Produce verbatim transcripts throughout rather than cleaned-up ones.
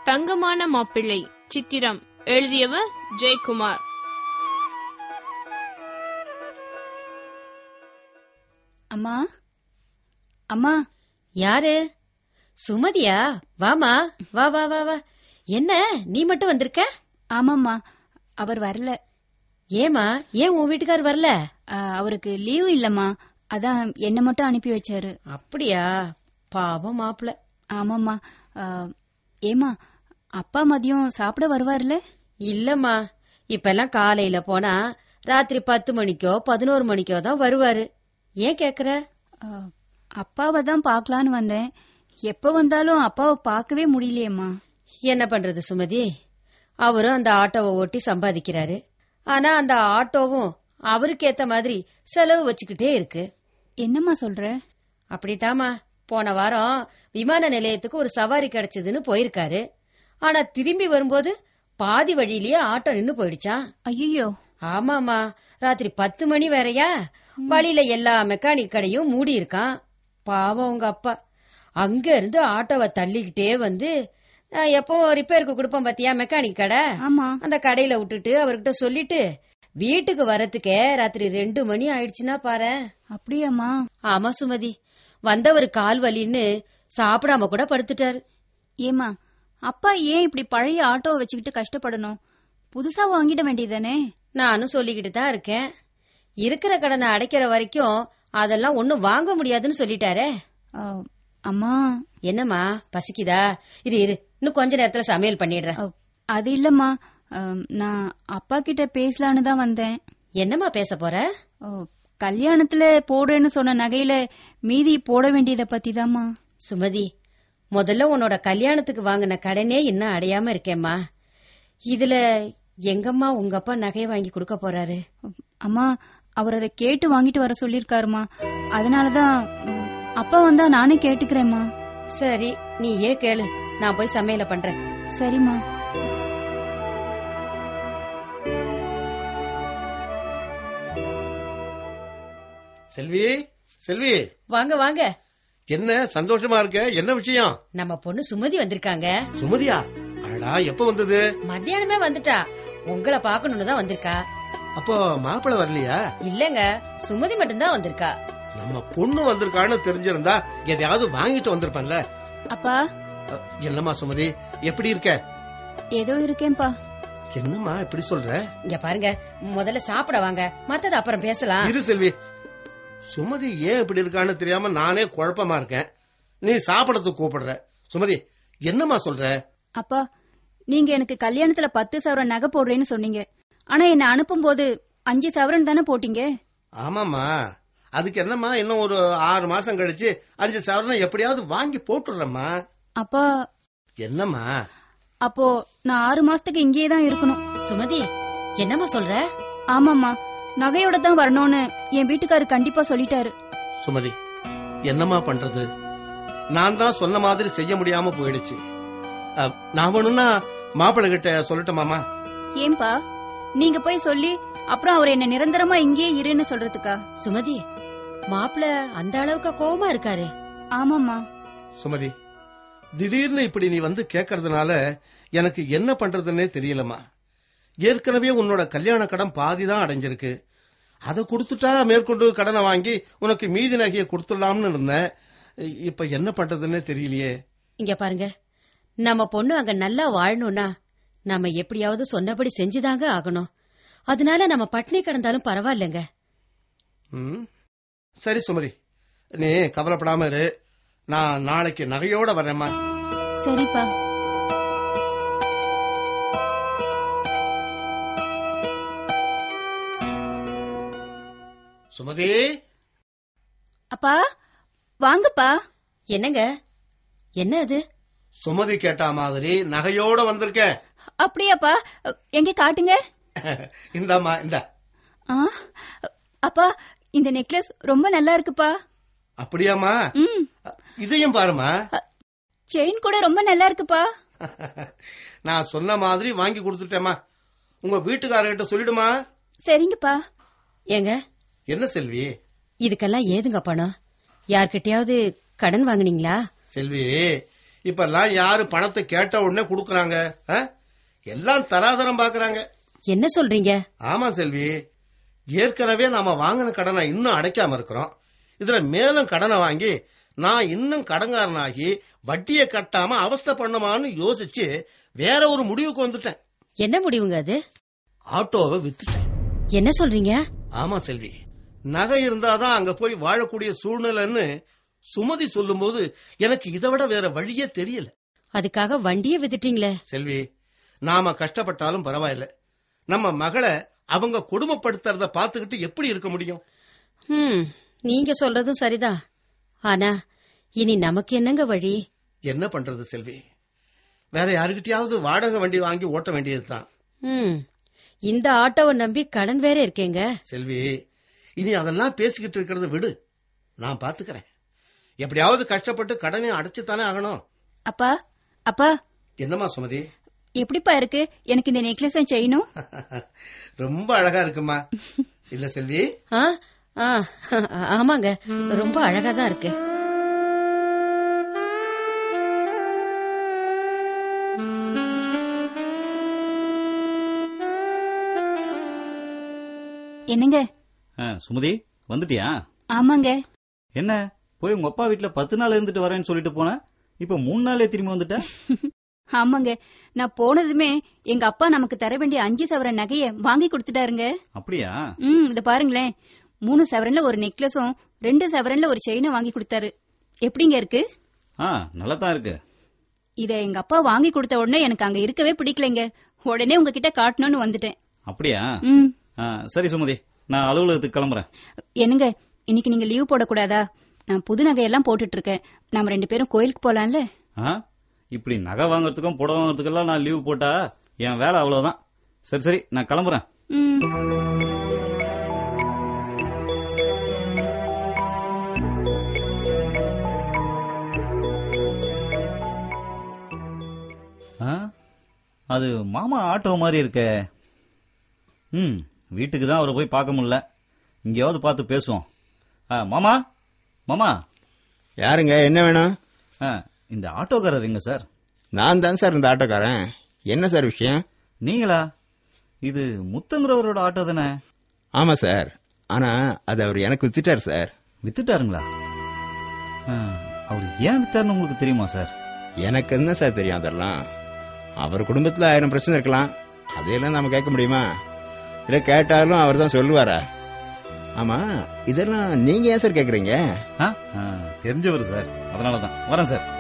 தங்கமான மாப்பிள்ளை சித்திரம் எழுதியவர் ஜெயக்குமார். அம்மா அம்மா. யாரு? சுமதியா? வாமா, வா வா வா வா. என்ன நீ மட்டும் வந்திருக்க? ஆமாம்மா, அவர் வரல. ஏமா, ஏன் உன் வீட்டுக்கார் வரல? அவருக்கு லீவு இல்லம்மா, அதான் என்ன மட்டும் அனுப்பி வச்சாரு. அப்படியா? பாவம் மாப்பிள்ள. ஆமாம்மா. ஏமா, அப்பா மதியம் சாப்பிட வருவார்ல? இல்லம்மா, இப்ப எல்லாம் காலையில போனா ராத்திரி பத்து மணிக்கோ பதினோரு மணிக்கோ தான் வருவாரு. ஏன் கேக்குற? அப்பாவை தான் பாக்கலான்னு வந்தேன். எப்ப வந்தாலும் அப்பாவை பார்க்கவே முடியலையேம்மா. என்ன பண்றது சுமதி, அவரும் அந்த ஆட்டோவை ஓட்டி சம்பாதிக்கிறாரு. ஆனா அந்த ஆட்டோவும் அவருக்கு ஏத்த மாதிரி செலவு வச்சுக்கிட்டே இருக்கு. என்னம்மா சொல்ற? அப்படித்தாமா, போன வாரம் விமான நிலையத்துக்கு ஒரு சவாரி கிடைச்சதுன்னு போயிருக்காரு. ஆனா திரும்பி வரும்போது பாதி வழியிலேயே ஆட்டோ நின்னு போயிடுச்சான். ஐயோ. ஆமாமா, ராத்திரி பத்து மணி வேறையா. வழியில எல்லா மெக்கானிக் கடையும் மூடி இருக்கான். பாவம் உங்க அப்பா அங்க இருந்து ஆட்டோவை தள்ளிக்கிட்டே வந்து, எப்போ ரிப்பேருக்கு கொடுப்போம் பாத்தியா மெக்கானிக் கடை, அந்த கடையில விட்டுட்டு அவர்கிட்ட சொல்லிட்டு வீட்டுக்கு வரத்துக்கே ராத்திரி ரெண்டு மணி ஆயிடுச்சுன்னா பாரு. அப்படியாமா? ஆமா சுமதி, வந்தவர் கால் வலின்னு சாப்பிடாம கூட படுத்துட்டாரு. ஏமா, அப்பா ஏன் இப்படி பழைய ஆட்டோவை வச்சுக்கிட்டு கஷ்டப்படணும்? புதுசா வாங்கிட வேண்டியதானே? நானும் சொல்லிக்கிட்டு தான் இருக்கேன். இருக்கிற கடனை அடைக்கிற வரைக்கும் அதெல்லாம் ஒன்னும் வாங்க முடியாதுன்னு சொல்லிட்டாரே. அம்மா. என்னம்மா, பசிக்குதா? இரு இரு, இன்னும் கொஞ்ச நேரத்துல சமையல் பண்ணிடுறேன். அது இல்லம்மா, நான் அப்பா கிட்ட பேசலான்னு தான் வந்தேன். என்னம்மா பேச போற? கல்யாணத்துல போடுறேன்னு சொன்ன நகையில மீதி போட வேண்டியத பத்தி தாம்மா. சுமதி, முதல்ல உன்னோட கல்யாணத்துக்கு வாங்கின கடனே இன்னும் அடையாம இருக்கேம்மா. இதுல எங்கம்மா உங்க அப்பா நகையை வாங்கி கொடுக்க போறாரு? அம்மா, அவர் அதை கேட்டு வாங்கிட்டு வர சொல்லிருக்காருமா. அதனாலதான் அப்பா வந்தா நானே கேட்டுக்கிறேம்மா. சரி, நீ ஏன் கேளு, நான் போய் சமையல பண்றேன். சரிம்மா. செல்வி, செல்வி. வாங்க வாங்க. என்ன சந்தோஷமா இருக்க? என்ன விஷயம்? நம்ம பொண்ணு சுமதி வந்திருக்காங்க. சுமதியா? அடடா, எப்ப வந்தது? மத்தியானமே வந்துட்டா. உங்களை பாக்கணும்னு தான் வந்திருக்கா. அப்போ மாப்பிள்ள வரலையா? இல்லங்க, சுமதி மட்டும்தான் வந்திருக்கா. நம்ம பொண்ணு வந்திருக்கான்னு தெரிஞ்சிருந்தா எதையாவது வாங்கிட்டு வந்திருப்பான்ல. அப்பா. என்னம்மா சுமதி, எப்படி இருக்க? ஏதோ இருக்கேன்பா. என்னம்மா இப்படி சொல்ற? இங்க பாருங்க, முதல்ல சாப்பிட வாங்க, மத்தது அப்புறம் பேசலாம். இரு செல்வி, சுமதி ஏன் இப்படி இருக்கான்னு தெரியாம நானே குழப்பமா இருக்கேன். நீ சாப்பிடறதுக்கு கூப்பிடுற. சுமதி, என்னம்மா சொல்ற? அப்பா, நீங்க எனக்கு கல்யாணத்துல பத்து சவரன் நகை போடுறேன்னு சொன்னீங்க. ஆனா என்ன அனுப்பும் போது அஞ்சு சவரன் தானே போட்டீங்க? ஆமாமா, அதுக்கு என்னம்மா, இன்னும் ஒரு ஆறு மாசம் கழிச்சு அஞ்சு சவரன் எப்படியாவது வாங்கி போட்டுறேம்மா. அப்பா. என்னம்மா? அப்போ நான் ஆறு மாசத்துக்கு இங்கேயே தான் இருக்கணும். சுமதி, என்னம்மா சொல்ற? ஆமாம்மா, நகையோட தான் வரணும்னு என் வீட்டுக்காரு கண்டிப்பா சொல்லிட்டாரு. சுமதி, என்னம்மா பண்றது? நான் தான் சொன்ன மாதிரி செய்ய முடியாம போயிடுச்சு. நான் வேணும்னா மாப்பிள்ளை கிட்ட சொல்லட்டுமாமா? ஏன்பா, நீங்க போய் சொல்லி அப்புறம் அவர் என்ன நிரந்தரமா இங்கேயே இருன்னு சொல்றதுக்கா? சுமதி, மாப்பிள்ளை அந்த அளவுக்கு கோவமா இருக்காரு. ஆமாம்மா. சுமதி, திடீர்னு இப்படி நீ வந்து கேக்கறதுனால எனக்கு என்ன பண்றதுன்னே தெரியலம்மா. ஏற்கனவே உன்னோட கல்யாண கடன் பாதிதான் அடைஞ்சிருக்கு. அதை கொடுத்துட்டா மேற்கொண்டு கடனை வாங்கி உனக்கு மீதி நகையை கொடுத்துடலாம்னு இருந்தேன். இப்ப என்ன பண்றதுன்னே தெரியலையே. இங்க பாருங்க, நம்ம பொண்ணு அங்க நல்லா வாழணும்னா நம்ம எப்படியாவது சொன்னபடி செஞ்சுதாங்க ஆகணும். அதனால நம்ம பட்னி கிடந்தாலும் பரவாயில்லைங்க. சரி சுமதி, நீ கவலைப்படாம இரு. நான் நாளைக்கு நகையோட வரேம்மா. சரிப்பா. சுமதி. அப்பா, வாங்கப்பா. என்னங்க, என்ன அது? சுமதி கேட்டா மாதிரி நகையோட வந்திருக்க. அப்படியாப்பா? எங்க காட்டுங்க. இந்தாமா, இந்த. அப்பா, இந்த நெக்லஸ் ரொம்ப நல்லா இருக்குப்பா. அப்படியாமா? இதையும் பாருமா. செயின் கூட ரொம்ப நல்லா இருக்குப்பா. நான் சொன்ன மாதிரி வாங்கி கொடுத்துட்டேமா. உங்க வீட்டுக்காரர்கிட்ட சொல்லிடுமா? சரிங்கப்பா. ஏங்க, என்ன செல்வி? இதுக்கெல்லாம் ஏதுங்க பணம்? யார்கிட்டயாவது கடன் வாங்குனீங்களா? செல்வி, இப்ப எல்லாம் யாரு பணத்தை கேட்ட உடனே குடுக்கறாங்க? எல்லாம் தராதரம் பாக்குறாங்க. என்ன சொல்றீங்க? ஆமா செல்வி, ஏற்கனவே நாம வாங்கின கடனை இன்னும் அடைக்காம இருக்கிறோம். இதுல மேலும் கடனை வாங்கி நான் இன்னும் கடங்காரனாகி வட்டியை கட்டாம அவஸ்தை பண்ணுமான்னு யோசிச்சு வேற ஒரு முடிவுக்கு வந்துட்டேன். என்ன முடிவுங்க அது? ஆட்டோவை வித்துட்டேன். என்ன சொல்றீங்க? ஆமா செல்வி, நகை இருந்தாதான் அங்க போய் வாழக்கூடிய சூழ்நிலைன்னு சுமதி சொல்லும் போது எனக்கு இதை விட வேற வழியே தெரியல. அதுக்காக வண்டியை வித்துட்டீங்களே? செல்வி, நாம கஷ்டப்பட்டாலும் பரவாயில்ல, நம்ம மகளை அவங்க கொடுமைப்படுத்துறத பாத்துக்கிட்டு எப்படி இருக்க முடியும்? ம், நீங்க சொல்றதும் சரிதான். ஆனா இனி நமக்கு என்னங்க வழி? என்ன பண்றது செல்வி, வேற யாருக்கிட்டயாவது வாடகை வண்டி வாங்கி ஓட்ட வேண்டியதுதான். ம், இந்த ஆட்டோவை நம்பி கடன் வேற இருக்கேங்க. செல்வி, இனி அதெல்லாம் பேசிக்கிட்டு இருக்கிறத விடு, நான் பாத்துக்கிறேன். எப்படியாவது கஷ்டப்பட்டு கடனை அடைச்சுத்தானே ஆகணும். அப்பா அப்பா. என்னம்மா சுமதி? எப்படிப்பா இருக்கு எனக்கு இந்த நெக்லஸும் செயினும்? ரொம்ப அழகா இருக்குமா இல்ல செல்வி? ஆ, ஆ, ஆமாங்க, ரொம்ப அழகா தான் இருக்கு. என்னங்க? சுமதி, வந்துட்டியா? ஆமாங்க. என்ன, போய் உங்க அப்பா வீட்டுல பத்து நாள் இருந்துட்டு வரேன்னு சொல்லிட்டு போன, இப்ப மூணு நாளே திரும்பி வந்துட்ட? ஆமாங்க, நான் போனதுமே எங்க அப்பா நமக்கு தர வேண்டிய அஞ்சு சவரன் நகைய வாங்கி கொடுத்துட்டாருங்க. அப்படியா? ம், இத பாருங்களேன், மூணு சவரன்ல ஒரு நெக்லஸும் ரெண்டு சவரன்ல ஒரு செயினும் வாங்கி கொடுத்தாரு. எப்படிங்க இருக்கு? ஆ, நல்லாதான் இருக்கு. இத எங்க அப்பா வாங்கி கொடுத்த உடனே எனக்கு அங்க இருக்கவே பிடிக்கலைங்க. உடனே உங்ககிட்ட காட்டணும்னு வந்துட்டேன். அப்படியா? ம், சரி சுமதி, நான் அலுவலகத்துக்கு கிளம்புறேன். என்னங்க, இன்னைக்கு நீங்க லீவ் போடக்கூடாதா? நான் புது நகையெல்லாம் போட்டுட்டு இருக்கேன். நாம ரெண்டு பேரும் கோயிலுக்கு போலாம்ல? இப்படி நகை வாங்கறதுக்கும் புடவை வாங்கறதுக்கெல்லாம் நான் லீவ் போட்டா என் வேலை அவ்வளவுதான். சரி சரி, நான் கிளம்புறேன். அது மாமா ஆட்டோ மாதிரி இருக்க. ம், வீட்டுக்கு தான் அவரை போய் பார்க்க முடியல. இங்கேயாவது பார்த்து பேசுவோம். மாமா, மாமா. யாருங்க, என்ன வேணும்? இந்த ஆட்டோக்காரர் எங்க சார்? நான் தான் சார் இந்த ஆட்டோக்காரன். என்ன சார் விஷயம்? நீங்களா? இது முத்தங்கிறவரோட ஆட்டோ தானே? ஆமா சார், ஆனா அது அவர் எனக்கு வித்துட்டார் சார். வித்துட்டாருங்களா? அவர் ஏன் வித்தாருன்னு உங்களுக்கு தெரியுமா சார்? எனக்கு என்ன சார் தெரியும் அதெல்லாம். அவர் குடும்பத்துல ஆயிரம் பிரச்சனை இருக்கலாம், அதையெல்லாம் நாம கேட்க முடியுமா? இல்ல கேட்டாலும் அவர் தான் சொல்லுவாரா? ஆமா, இதெல்லாம் நீங்க ஏன் சார் கேக்குறீங்க? தெரிஞ்சவர் சார், அதனாலதான் வரேன் சார்.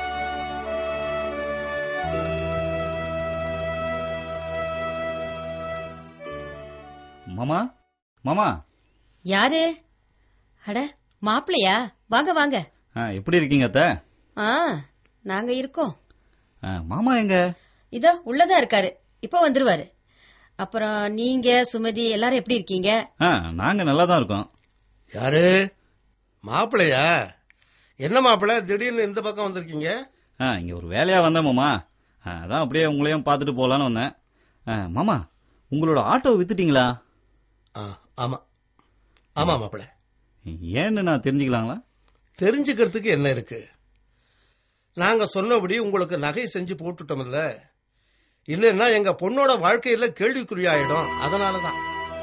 மாமா, மாமா. யாரு? அட, மாப்பிள்ளையா? வாங்க வாங்க. எப்படி இருக்கீங்க அத்தை? ஆ, நாங்க இருக்கோம். மாமா எங்க? இதோ உள்ளதா இருக்காரு, இப்ப வந்துருவாரு. அப்புறம் நீங்க சுமதி எல்லாரும் எப்படி இருக்கீங்க? நாங்க நல்லா தான் இருக்கோம். யாரு? மாப்பிள்ளையா? என்ன மாப்பிள்ள திடீர்னு இந்த பக்கம் வந்திருக்கீங்க? இங்க ஒரு வேலையா வந்தேன் மாமா, அதான் அப்படியே உங்களையும் பாத்துட்டு போலான்னு வந்தேன். மாமா, உங்களோட ஆட்டோ வித்துட்டீங்களா? ஆமா ஆமா மாப்பிள்ள. ஏன்னு நான் தெரிஞ்சுக்கலாங்களா? தெரிஞ்சுக்கிறதுக்கு என்ன இருக்கு, நாங்க சொன்னபடி உங்களுக்கு நகை செஞ்சு போட்டுட்டோம்ல. இல்லன்னா எங்க பொண்ணோட வாழ்க்கையில கேள்விக்குறியாயிடும், அதனாலதான்.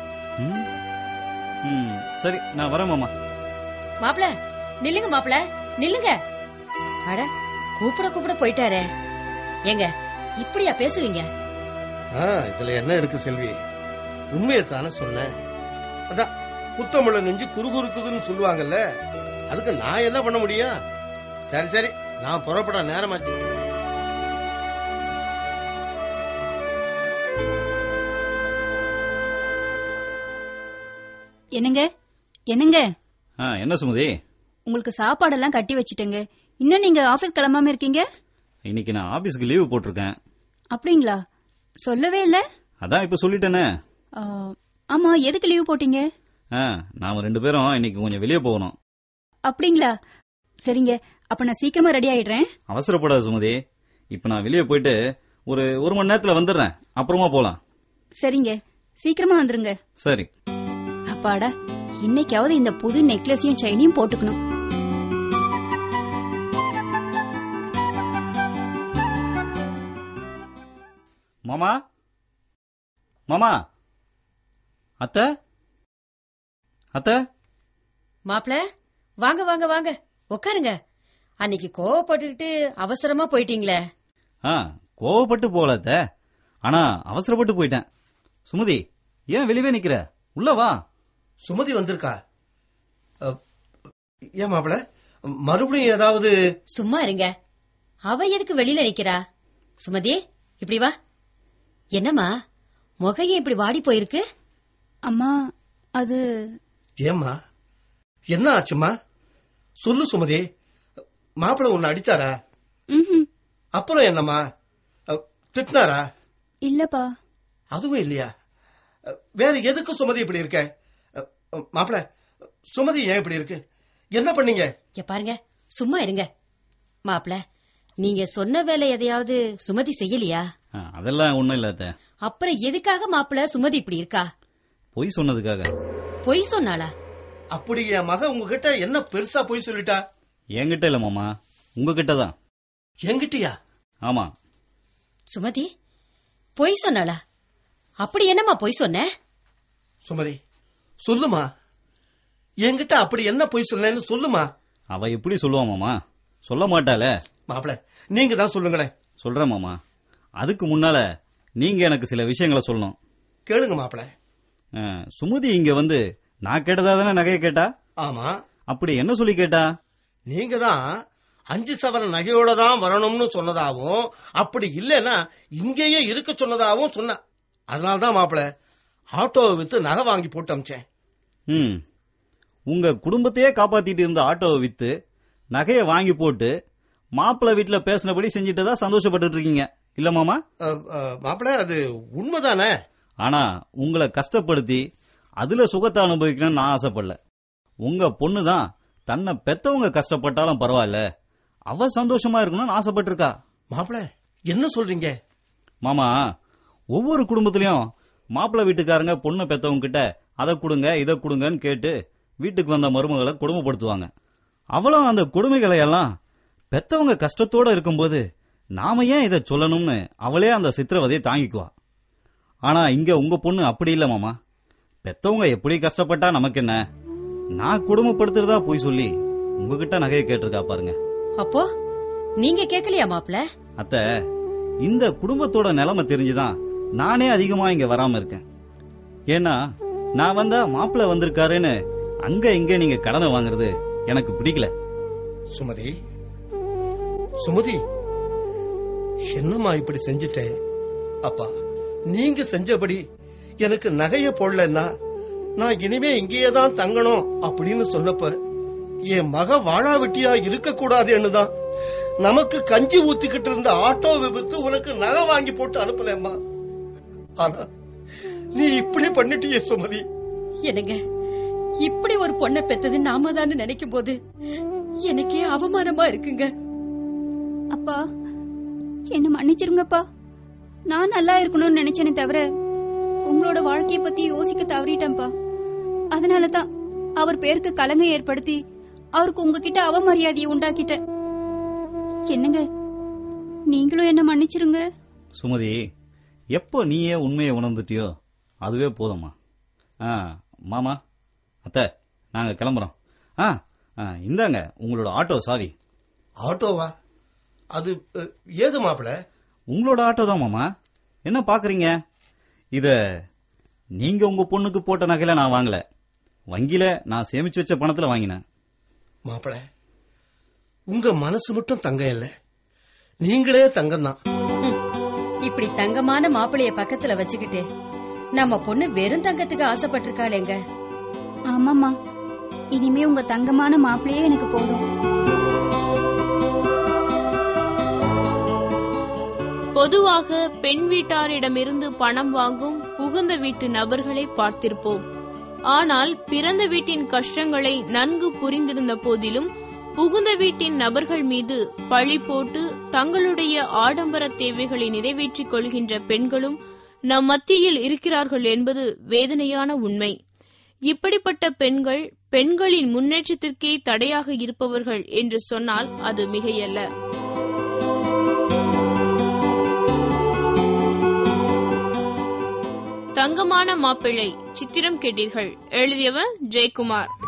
சரி, நான் வரேன் மாமா. மாப்பிள, நில்லுங்க மாப்பிள, நில்லுங்க. அட, கூப்பிட கூப்பிட போயிட்டாரே. ஏங்க, இப்படியா பேசுவீங்க? இதுல என்ன இருக்கு செல்வி, உண்மையத்தான சொன்னேன். அதான் புத்தமுள்ள நெஞ்சு குறுகுறுக்குதுன்னு சொல்லுவாங்கல்ல, அதுக்கு நான் என்ன பண்ண முடியும்? சரி சரி, நான் புறப்பட நேரமாச்சு. என்னங்க என்னங்க? என்ன சுமதி? உங்களுக்கு சாப்பாடெல்லாம் கட்டி வச்சிட்டேங்க, இன்னும் நீங்க ஆபீஸ் கிளம்பாம இருக்கீங்க? இன்னைக்கு நான் ஆபீஸ்க்கு லீவு போட்டிருக்கேன். அப்படிங்களா? சொல்லவே இல்ல. அதான் இப்ப சொல்லிட்டேனே. ஆமா, எதுக்கு லீவு போட்டீங்க? நாம ரெண்டு பேரும் இன்னைக்கு கொஞ்சம் வெளியே போகணும். அப்படிங்களா? சரிங்க, அப்ப நான் சீக்கிரமா ரெடி ஆயிடுறேன். அவசரப்படாத சுமதி, இப்ப நான் வெளியே போயிட்டு ஒரு ஒரு மணி நேரத்துல வந்துடுறேன், அப்புறமா போலாம். சரிங்க, சீக்கிரமா வந்துருங்க. சரி. அப்பாடா, இன்னைக்காவது இந்த புது நெக்லஸையும் செயினையும் போட்டுக்கணும். மாமா மாமா அத்தை அத்தை மாப்பிள, வாங்க வாங்க வாங்க உட்காருங்க. அன்னைக்கு கோவப்பட்டுக்கிட்டு அவசரமா போயிட்டீங்களே. ஆ கோவப்பட்டு போகல அத்தை, ஆனா அவசரப்பட்டு போயிட்டேன். சுமதி, ஏன் வெளியே நிக்கிற? உள்ள வா. சுமதி வந்திருக்கா? அ, ஏன் மாப்பிள, மறுபடியும் ஏதாவது? சும்மா இருங்க. அவ எதுக்கு வெளியில நிக்கிறா? சுமதி, இப்படி வா. என்னம்மா முகைய இப்படி வாடி போயிருக்கு? அம்மா, அது ஏம்மா, என்ன ஆச்சுமா? சொல்லு சுமதி. மாப்பிள உன்னை அடிச்சாரா? ம்ஹும். அப்புறம் என்னம்மா, அ, திட்டினாரா? இல்லப்பா. அதுவும் இல்லையா? அ, வேற எதுக்கு சுமதி இப்படி இருக்க? அ, மாப்பிள, சுமதி ஏன் இப்படி இருக்கு? என்ன பண்ணீங்க? இங்க பாருங்க, சும்மா இருங்க. மாப்பிள, நீங்க சொன்ன வேலை எதையாவது சுமதி செய்யலையா? ஆ, அதெல்லாம் ஒண்ணும் இல்ல அத்தை. அப்புறம் எதுக்காக மாப்பிள சுமதி இப்படி இருக்கா? பொய் சொன்னதுக்காக. பொய் சொன்னாளா? அப்படி என் மக உங்ககிட்ட என்ன பெருசா போய் சொல்லிட்டா? என்கிட்ட இல்ல மாமா, உங்ககிட்ட தான். என்கிட்டயா? ஆமா. சுமதி பொய் சொன்னாளா? அப்படி என்னம்மா பொய் சொன்ன? சுமதி சொல்லுமா, என்கிட்ட அப்படி என்ன போய் சொன்னேன்னு சொல்லுமா. அவ எப்படி சொல்லுவா மாமா? சொல்ல மாட்டாளே. மாப்பிள, நீங்க தான் சொல்லுங்களேன். சொல்றேன் மாமா. அதுக்கு முன்னால நீங்க எனக்கு சில விஷயங்களை சொல்லணும். கேளுங்க மாப்பிள. ஆ, சுமதி இங்க வந்து நான் கேட்டதா தானே நகையை கேட்டா? ஆமா. அப்படி என்ன சொல்லி கேட்டா? நீங்க தான் அஞ்சு சவரன் நகையோட தான் வரணும்னு சொன்னதாவும், அப்படி இல்லைன்னா இங்கேயே இருக்க சொன்னதாவும் சொன்ன. அதனால்தான் மாப்பிள ஆட்டோவை வித்து நகை வாங்கி போட்டு அமிச்சேன். ம், உங்க குடும்பத்தையே காப்பாத்திட்டு இருந்த ஆட்டோவை வித்து நகையை வாங்கி போட்டு மாப்பிள்ளை வீட்டுல பேசினபடி செஞ்சிட்டதா சந்தோஷப்பட்டு இருக்கீங்க இல்ல மாமா? மாப்பிள, அது உண்மைதானே. ஆனா உங்களை கஷ்டப்படுத்தி அதுல சுகத்தை அனுபவிக்கணும்னு நான் ஆசைப்படல. உங்க பொண்ணு தான் தன்னை பெத்தவங்க கஷ்டப்பட்டாலும் பரவாயில்ல, அவ சந்தோஷமா இருக்கணும்னு ஆசைப்பட்டு இருக்கா. மாப்பிள, என்ன சொல்றீங்க? மாமா, ஒவ்வொரு குடும்பத்திலயும் மாப்பிள்ளை வீட்டுக்காரங்க பொண்ணு பெத்தவங்க கிட்ட அதை கொடுங்க இதை கொடுங்கன்னு கேட்டு வீட்டுக்கு வந்த மருமகளை கொடுமைப்படுத்துவாங்க. அவளும் அந்த கொடுமைகளை எல்லாம் பெத்தவங்க கஷ்டத்தோட இருக்கும்போது நாம ஏன் இதை சொல்லணும்னு அவளே அந்த சித்திரவதையை தாங்கிக்குவா. ஆனா இங்க உங்க பொண்ணு அப்படி இல்ல மாமா. பெத்தவங்க எப்படி கஷ்டப்பட்டா நமக்கு என்ன? நான் குடும்பப்படுத்துறதா போய் சொல்லி உங்ககிட்ட நகையை கேட்டிருக்கா பாருங்க. அப்போ நீங்க கேட்கலையா மாப்பிள? அத்தை, இந்த குடும்பத்தோட நிலைமை தெரிஞ்சுதான் நானே அதிகமா இங்க வராம இருக்கேன். ஏன்னா நான் வந்தா மாப்பிள்ள வந்திருக்காருன்னு அங்க இங்க நீங்க கடனை வாங்குறது எனக்கு பிடிக்கல. சுமதி, சுமதி, என்னம்மா இப்படி செஞ்சிட்டேன்? அப்பா, நீங்க செஞ்சபடி எனக்கு நகைய போடலன்னா நான் இனிமே இங்கேயே தான் தங்கணும் அப்படின்னு சொன்னப்ப என் மக வாழா வெட்டியா இருக்க கூடாதுன்னு தான் நமக்கு கஞ்சி ஊத்திக்கிட்டு இருந்த ஆட்டோ விபத்து உனக்கு நகை வாங்கி போட்டு அனுப்பலம்மா. ஆனா நீ இப்படி பண்ணிட்டியே சுமதி. என்னங்க, இப்படி ஒரு பொண்ணை பெத்தது நாம தான் நினைக்கும் போது எனக்கே அவமானமா இருக்குங்க. அப்பா, என்ன மன்னிச்சிருங்கப்பா. நான் நல்லா இருக்கணும்னு நினைச்சேனே தவிர உங்களோட வாழ்க்கைய பத்தி யோசிக்க தவறிட்டேன்ப்பா. அதனாலதான் அவர் பேருக்கு கலங்க ஏற்படுத்தி அவருக்கு உங்ககிட்ட அவமரியாதையை உண்டாக்கிட்டேன். என்னங்க, நீங்களும் என்ன மன்னிச்சிருங்க. சுமதி, எப்போ நீயே உண்மையை உணர்ந்துட்டியோ அதுவே போதும்மா. ஆ மாமா, அத்தை, நாங்க கிளம்புறோம். ஆ இந்தாங்க உங்களோட ஆட்டோ சாவி. ஆட்டோவா? அது ஏது மாப்பிள? உங்களோட ஆட்டோ தான் மாமா. என்ன பாக்குறீங்க? இத நீங்க உங்க பொண்ணுக்கு போட்ட நகையில நான் வாங்கல, வங்கியில நான் சேமிச்சு வச்ச பணத்துல வாங்கினேன். மாப்பிள, உங்க மனசு மட்டும் தங்கம் இல்ல, நீங்களே தங்கம் தான். இப்படி தங்கமான மாப்பிளைய பக்கத்துல வச்சுக்கிட்டு நம்ம பொண்ணு வெறும் தங்கத்துக்கு ஆசைப்பட்டிருக்காளேங்க. ஆமாமா, இனிமே உங்க தங்கமான மாப்பிளையே எனக்கு போதும். பொதுவாக பெண் வீட்டாரிடமிருந்து பணம் வாங்கும் புகுந்த வீட்டு நபர்களை பார்த்திருப்போம். ஆனால் பிறந்த வீட்டின் கஷ்டங்களை நன்கு புரிந்திருந்த போதிலும் புகுந்த வீட்டின் நபர்கள் மீது பழி போட்டு தங்களுடைய ஆடம்பர தேவைகளை நிறைவேற்றிக் கொள்கின்ற பெண்களும் நம் மத்தியில் இருக்கிறார்கள் என்பது வேதனையான உண்மை. இப்படிப்பட்ட பெண்கள் பெண்களின் முன்னேற்றத்திற்கே தடையாக இருப்பவர்கள் என்று சொன்னால் அது மிகையல்ல. தங்கமான மாப்பிள்ளை சித்திரம் கேட்டீர்கள். எழுதியவர் ஜெயக்குமார்.